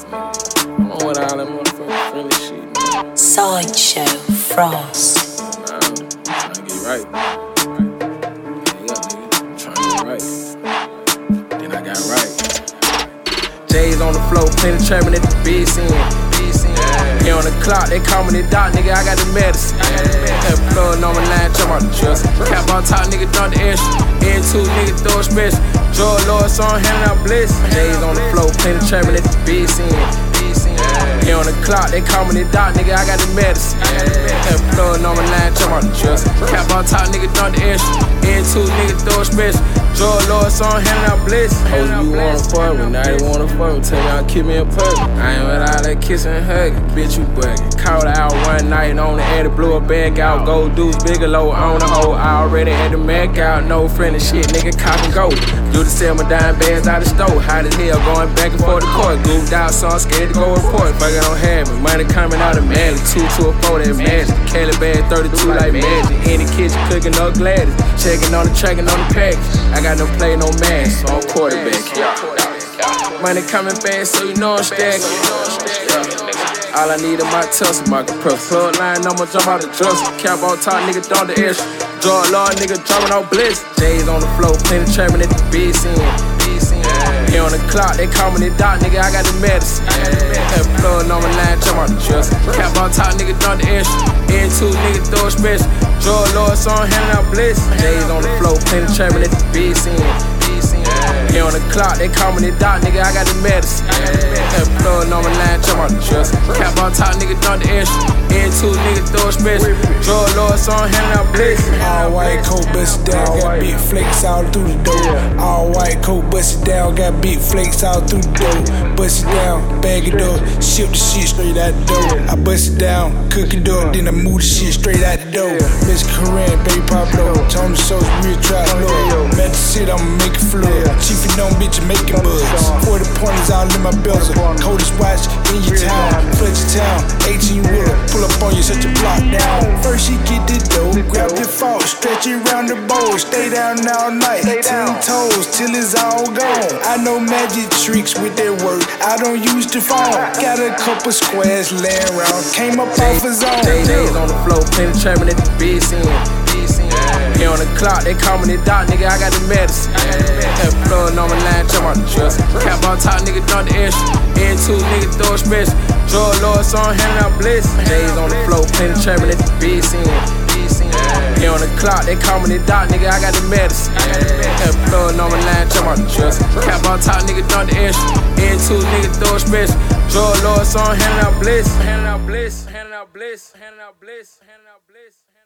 nigga. I'm on with all that motherfucking friendly shit, nigga. Sideshow Frost. Nah, I'm trying to get right. Yeah, nigga. I'm trying to get right. Then I got right. J's on the floor, plenty trapping at the big scene. He on the clock, they call me the doc, nigga, I got the medicine. That plug on my line, jump out the trust. Cap on top, nigga, dunk the extra. N2, nigga, throw a special. Joe Lord, song, handing out bliss. J's on the floor, plenty trapping at the big scene. He on the clock, they call me the doc, nigga, I got the medicine. That plug on my line, jump out the trust. Cap on top, nigga, dunk the extra. N2, nigga, throw a special. Joe Lord, song, handing out bliss. Oh, you wanna fuck me, now they wanna fuck me. Tell me I'll keep me a puppy. I ain't with all that kissing and hugging, bitch, you bugging. Called out one night on the edit, blew a bag out. Gold Deuce, Bigelow on the hole. I already had the Mac out, no friendly shit, nigga, cop and go. You to sell my dime bags out the store. Hot as hell, going back and forth the court. Goofed out, so I'm scared to go report. Fuck it, don't have me. Money coming out of Madden. 2 to a 4, that magic. Cali bag 32 like magic. In the kitchen, cooking up Gladys. Checking on the tracking on the package. I got no play, no mask, so I'm quarterback. Money coming fast, so you know I'm stacking. All I need is my Tesla, my compressor. Plug line, I'ma jump out the dresser. Cap on top, nigga, down the extra. George Lord, nigga, dropping out bliss. J's on the floor, plenty trapping at the big scene. He on the clock, they call me the doc, nigga, I got the medicine. That plug on my line, jump out the dresser. Cap on top, nigga, down the extra. N2, nigga, throw a special. George Lord, song, handing out bliss. J's on the floor, plenty trapping at the big scene. He on the clock, they call me the doc, nigga, I got the medicine. That plug on my line, jump out the dresser. Cap on top, nigga, dunk the extra. N2, nigga, throw a special. George Lord, song, handing out bliss. All white coat busted down, got big flakes all through the door. All white coat busted down, got big flakes all through the door. Bust it down, bag it up, ship the shit straight out the door. I bust it down, cook it up, then I move the shit straight out the door. Miss Corinne, baby Pablo, Tony Sauce, real trap low. Met the shit, I'ma make it flood. Chief and dumb bitch, making buzz. 40 pointers all in my bezel. Coldest watch in your town, Fletcher town, 18 wheeler. Pull up on you, set your block down. First she get the dough, grab your fault, stretch it round the bowl. Stay down all night, 10 toes till it's all gone. I know magic tricks with that work, I don't use the phone. Got a couple squares laying around, came up off a zone. J's on the floor, plenty trapping at the big scene. He on the clock, they call me the doc, nigga, I got the medicine. That plug on my line, jump out the dresser. Cap on top, nigga, dunk the extra. N2, nigga, throw a special. George Lord, song, handing out bliss. J's on the floor, plenty trapping at the big scene. He on the clock, they call me the doc, nigga, I got the medicine. That plug on my line, jump out the dresser. Cap on top, nigga, dunk the extra. N2, nigga, throw a special. George Lord, song, handing out bliss. Handing out bliss, handing out bliss, handing out bliss, handing out bliss.